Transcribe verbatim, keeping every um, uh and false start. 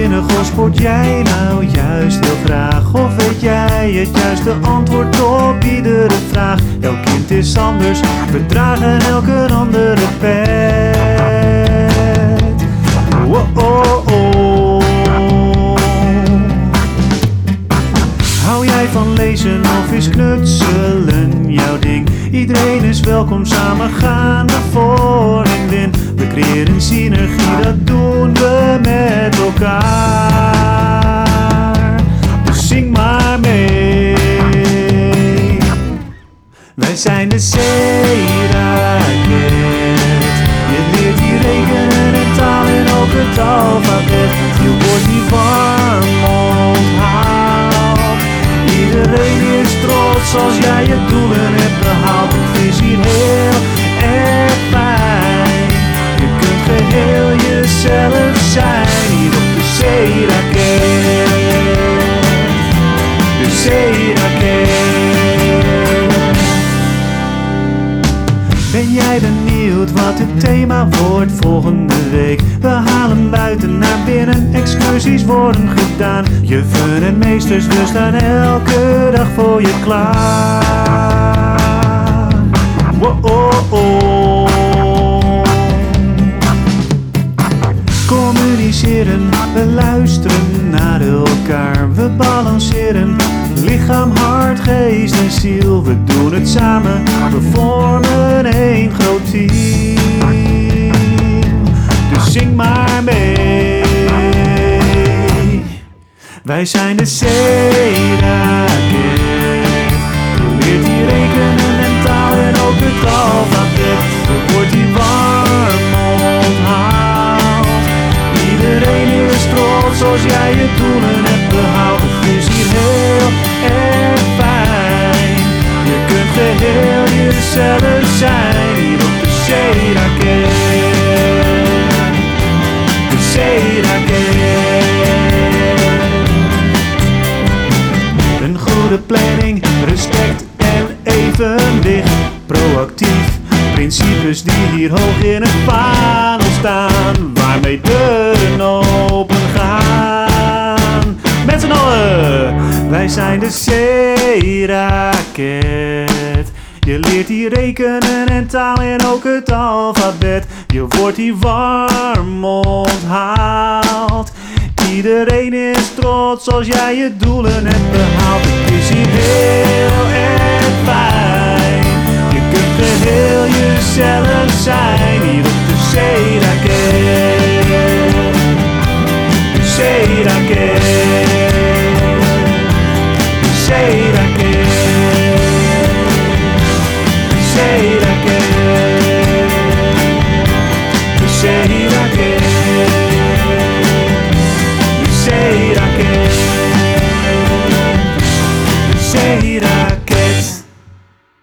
Krankzinnig, of sport jij nou juist heel graag? Of weet jij het juiste antwoord op iedere vraag? Elk kind is anders, we dragen elke andere pet. Oh, oh, oh. Hou jij van lezen of is knutselen jouw ding? Iedereen is welkom, samen gaan we voor en win. We creëren synergie, dat doen we met elkaar. Dus zing maar mee. Wij zijn de Seraket. Je leert hier rekenen en taal en ook het alfabet. Je wordt niet warm onthaald. Iedereen is trots als jij je doelen hebt behaald. Het is hier heel erg fijn. Je kunt geheel jezelf zijn hier op de Seraket. De Seraket. Ben jij benieuwd wat het thema wordt volgende week? We halen buiten naar binnen, excursies worden gedaan. Juffen en meesters, we staan elke dag voor je klaar. Wow, oh, oh. Communiceren, we luisteren naar elkaar. We balanceren, lichaam, hart, geest en ziel. We doen het samen, we vormen één groot team. Dus zing maar mee. Wij zijn de Seraket. Je leert hier rekenen en taal en ook het alfabet. Er wordt hier warm onthaald. Iedereen is trots als jij je doelen hebt behaald. Het is hier heel erg fijn. Je kunt geheel jezelf zijn hier op de Seraket. De Seraket. Een goede planning, respect en evenwicht. Proactief, principes die hier hoog in het vaandel staan. Waarmee deuren open gaan. Met z'n allen, wij zijn de Seraket. Je leert hier rekenen en taal en ook het alfabet. Je wordt hier warm onthaald. Iedereen is trots als jij je doelen hebt behaald. Het is hier heel erg fijn. Je kunt geheel jezelf